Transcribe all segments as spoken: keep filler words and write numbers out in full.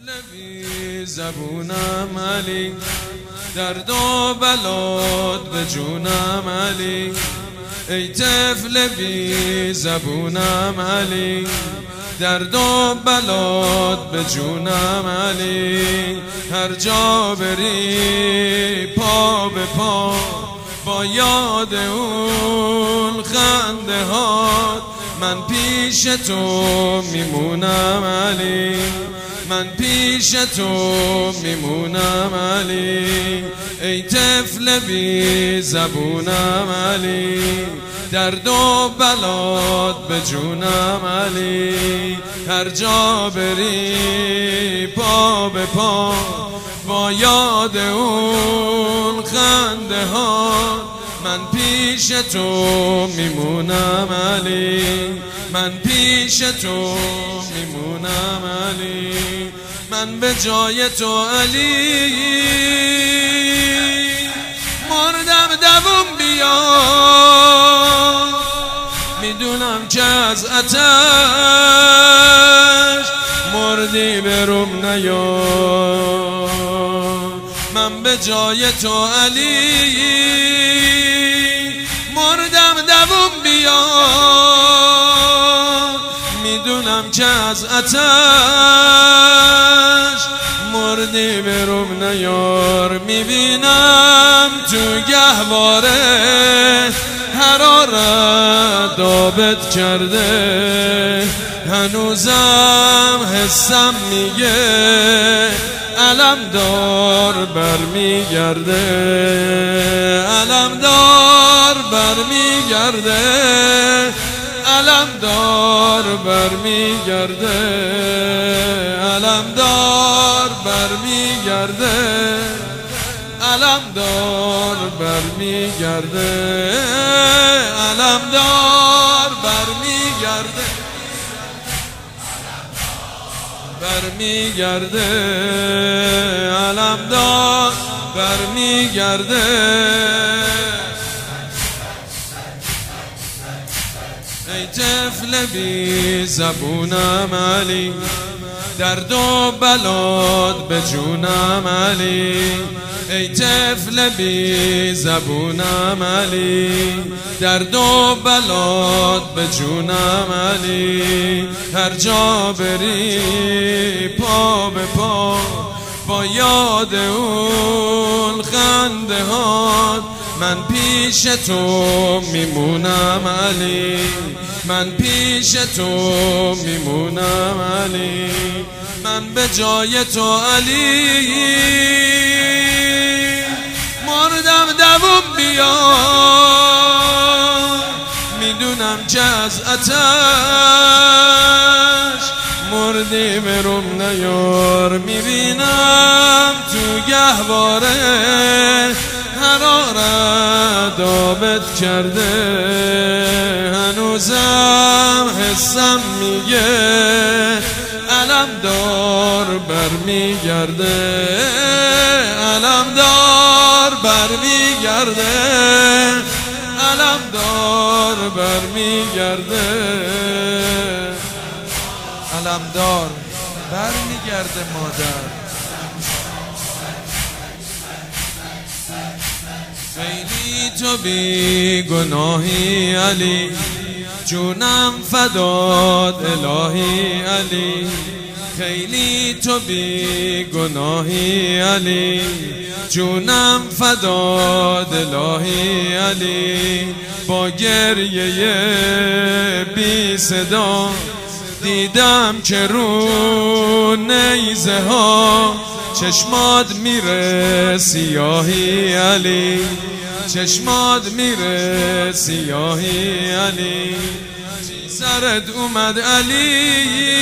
بی زبونم علی، درد و بلاد به جونم علی. ای طفل بی زبونم علی، درد و بلاد به جونم علی. هر جا بری پا به پا با یاد اون خنده هات، من پیش تو میمونم علی، من پیش تو میمونم علی. ای طفل بی زبونم علی، درد و بلاد به جونم علی. هر جا بری پا به پا با یاد اون خنده ها، من پیش تو میمونم علی، من پیش تو میمونم علی. من به جای تو علی مردم دوم بیا، میدونم که از آتش مردی بروم نیا. من به جای تو علی مردم دوم بیا، میدونم که از آتش مردی بروم نیار. میبینم تو گهواره حرارت دابت کرده، هنوزم حسم میگه علم دار برمیگرده، علم دار برمیگرده، علم دار برمیگرده، علم دار برمیگرده، علم دار برمیگرده، علم دار برمیگرده، برمیگرده، علم دار برمیگرده. ای طفل بی زبونم علی، درد و بلاد به جونم علی. ای طفل بی زبونم علی، درد و بلاد به جونم علی. هر جا بری پا به پا با یاد اون خنده هات، من پیش تو میمونم علی، من پیش تو میمونم علی. من به جای تو علی مردم دوم بیا، میدونم که از آتش مردی بروم نیار. میبینم تو گهواره حرارت دابت کرده، هنوزم حسم میگه علم دار برمیگرده، علم دار برمیگرده، علم دار برمیگرده، علم دار برمیگرده مادر. خیلی تو بی گناهی علی، جونم فداد الهی علی. خیلی تو بی گناهی علی، جونم فداد الهی علی. با گریه بی صدا دیدم که رو نیزه ها چشمات میره سیاهی علی، چشمات میره سیاهی علی. سرت اومد علی،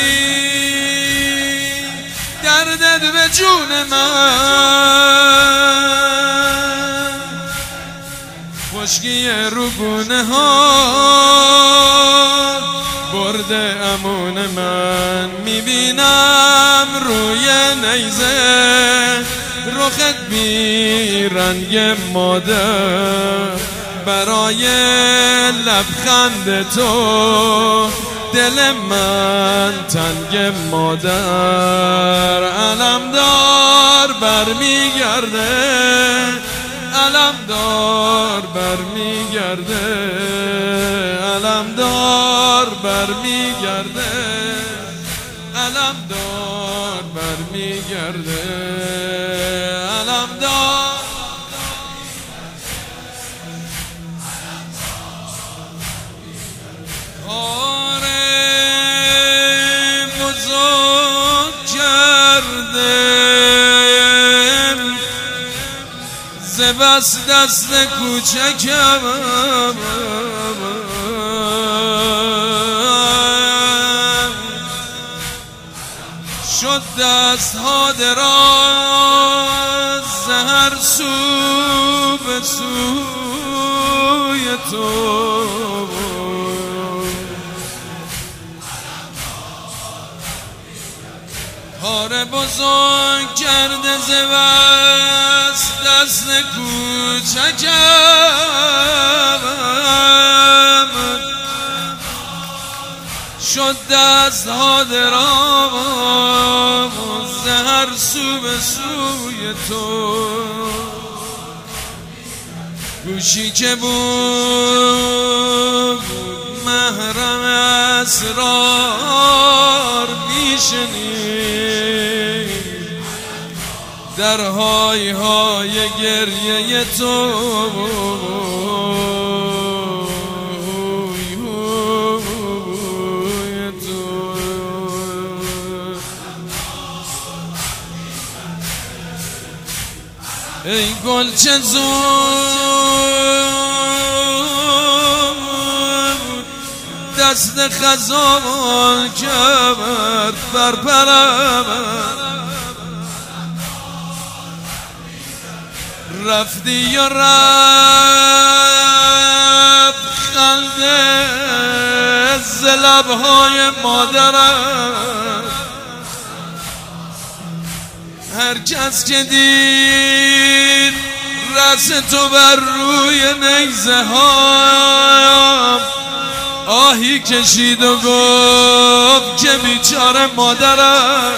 دردت به جون من، خشکی رو گونه ها برده امون من. میبینم روی نیزه رخت بی رنگ مادر، برای لبخند تو دل من تنگ مادر علمدار برمیگرده، علمدار برمیگرده، علمدار برمیگرده، علمدار برمیگرده، علمدار. بس دست کوچکم شد، دست ها دراز هر سو به سوی تو، کار بزرگ کرده ز بس دست کوچکم شد، دست ها دراز هر سو به سوی تو. گوشی که بود محرم اسرار میشنید در های های گریه تو، ای گل چه زود دست خزان کرد بر پرم، رفتی و رفت خنده ز لبهای مادرم، هر کس که دید رس تو بر روی نیزه ها آهی کشید و گفت که بیچاره مادرم.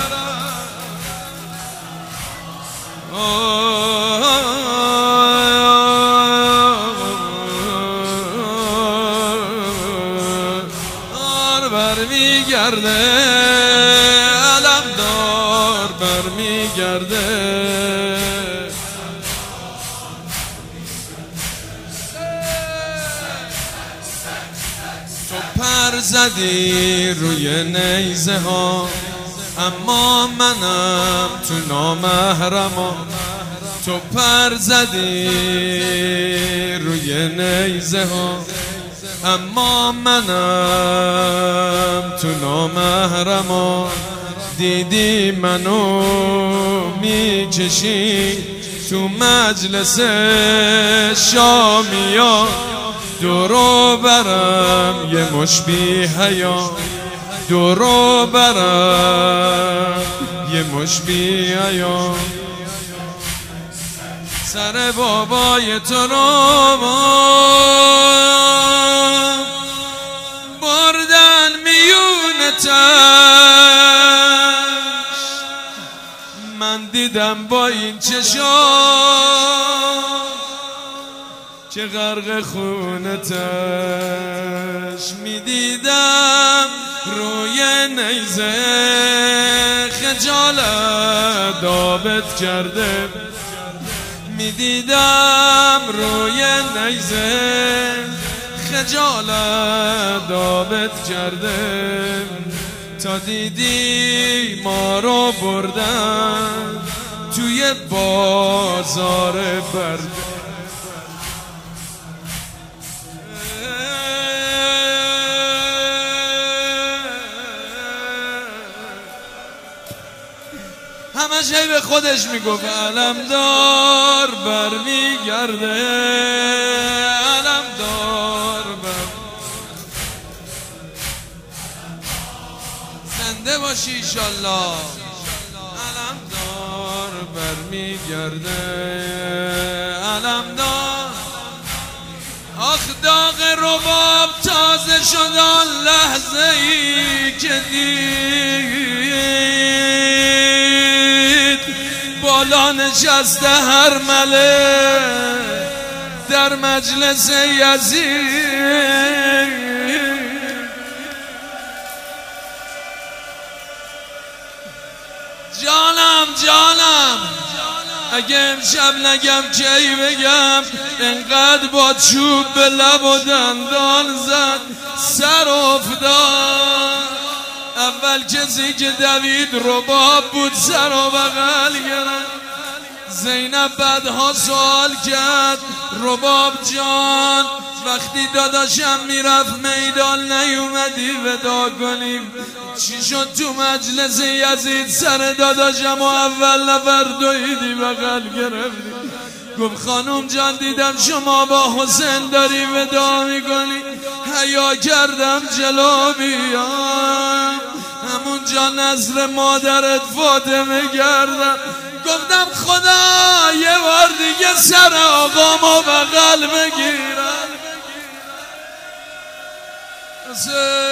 برمیگرده، علمدار برمیگرده، تو پر زدی روی نیزه ها اما منم تو نامحرما، تو پر زدی روی نیزه ها اما منم تو نامحرما، دیدی منو میکشی تو مجلس شامیا، دورو برم یه مش بی حیا، دورو برم یه مش بی حیا، سر بابای تو رو بردن میونتش، من دیدم با این چشام که غرق خونتش، میدیدم روی نیزه خجالت دابت کرده، میدیدم روی نیزه خجالت دابت کرده، تا دیدی ما رو بردن توی بازار برده. همش هی به خودش میگفت علمدار برمیگرده، علمدار بر زنده باشی ایشالله، علمدار برمیگرده، علمدار. آخ داغ رباب تازه شد آن لحظه ای که دید بالا نشسته هر مله در مجلس یزید. جانم جانم اگه امشب نگم کی بگم، انقدر با چوب به لب و دندان زد سر افتاد. اول کسی که دوید رباب بود سر و بغل گرفت. زینب بعدها سوال کرد رباب جان وقتی داداشم میرفت میدان نیومدی ودا کنیم، چی شد تو مجلس یزید سر داداشم و اول نفر دویدی بغل گرفتی؟ گفت خانوم جان دیدم شما با حسین داری ودا میکنی، حیا کردم جلو بیام، همونجا نظر مادرت فاطمه کردم، گفتم خدا یه بار دیگه سر آقامو بغل بگیرم.